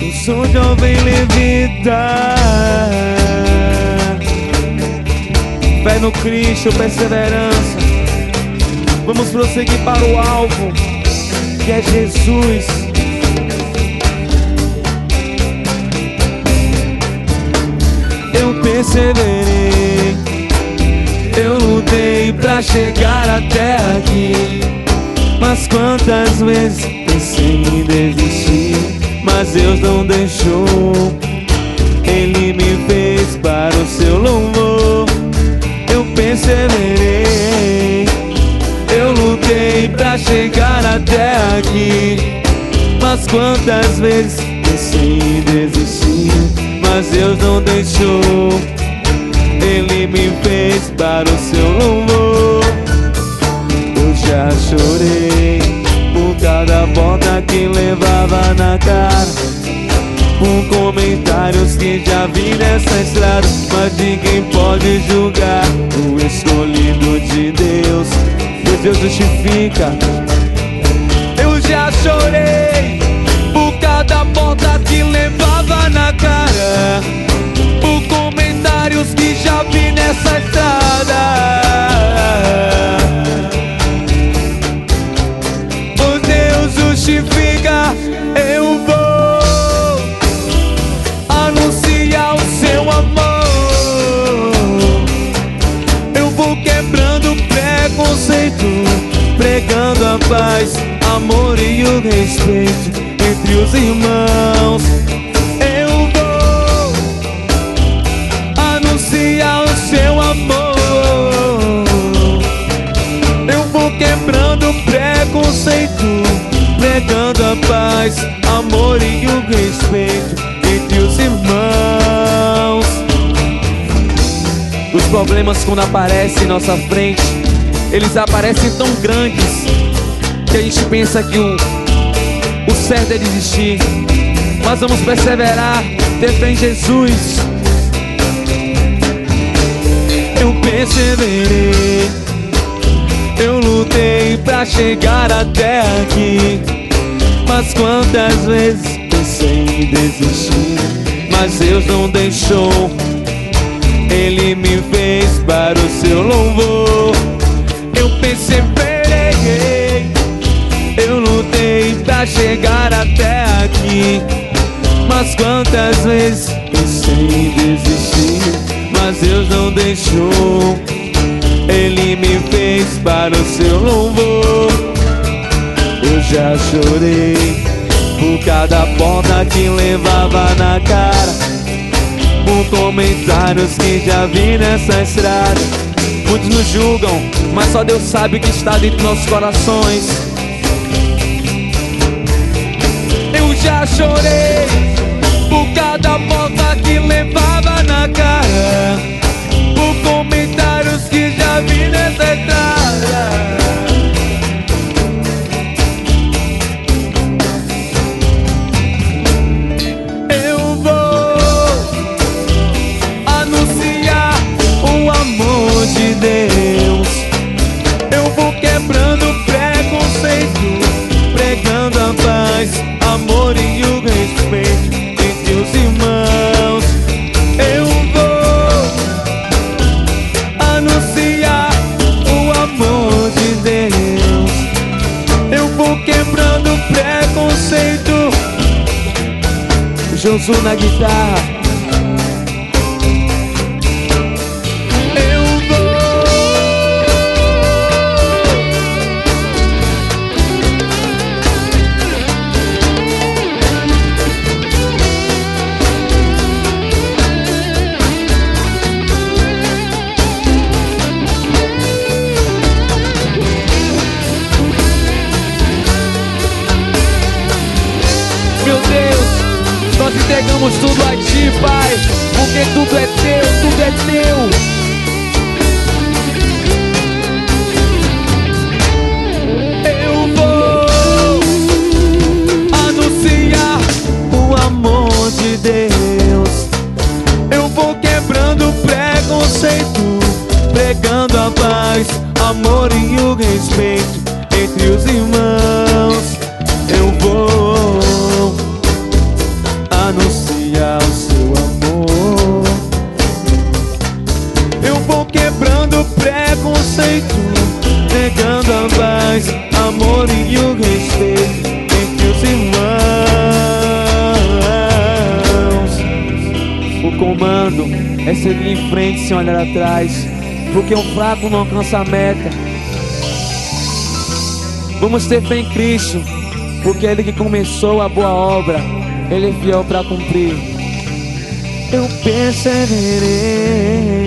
sou jovem levita. Fé no Cristo, perseverança. Vamos prosseguir para o alvo, que é Jesus. Eu perseverei, eu lutei pra chegar até aqui. Mas quantas vezes pensei em desistir, mas Deus não deixou. Ele me fez para o seu louvor. Eu perseverei, eu lutei pra chegar até aqui. Mas quantas vezes pensei em desistir, mas Deus não deixou. Ele me fez para o seu louvor. Eu já chorei por cada porta que levava na cara, por comentários que já vi nessa estrada. Mas ninguém pode julgar o escolhido de Deus, pois Deus justifica. Eu já chorei por cada porta que levava na cara, por comentários que já vi nessa estrada. Pois Deus justifica. Eu vou anunciar o seu amor. Eu vou quebrando preconceito, pregando a paz, amor e o respeito entre os irmãos. Eu vou anunciar o seu amor. Eu vou quebrando preconceito, pregando a paz, amor e o respeito entre os irmãos. Os problemas, quando aparecem em nossa frente, eles aparecem tão grandes que a gente pensa que o certo é desistir. Mas vamos perseverar, ter fé em Jesus. Eu perseverei, eu lutei pra chegar até aqui. Mas quantas vezes pensei em desistir, mas Deus não deixou. Ele me fez para o seu louvor. Eu perseverei, eu lutei pra chegar até aqui. Mas quantas vezes pensei em desistir, mas Deus não deixou. Ele me fez para o seu louvor. Eu já chorei por cada porta que levava na cara, por comentários que já vi nessa estrada. Muitos nos julgam, mas só Deus sabe o que está dentro dos nossos corações. Eu já chorei por cada porta que levava na cara, por comentários que já vi nessa estrada. Eu vou anunciar o amor de Deus. Eu vou quebrando preconceito, pregando a paz, amor e o respeito entre os irmãos. Eu vou anunciar o amor de Deus. Eu vou quebrando preconceito. Josu na guitarra. Nós entregamos tudo a Ti, Pai, porque tudo é Teu, tudo é Teu. Eu vou anunciar o amor de Deus. Eu vou quebrando preconceito, pregando a paz, amor e o respeito entre os irmãos. Eu vou comando é seguir em frente sem olhar atrás, porque um fraco não alcança a meta. Vamos ter fé em Cristo, porque Ele que começou a boa obra, Ele é fiel para cumprir. Eu perseverei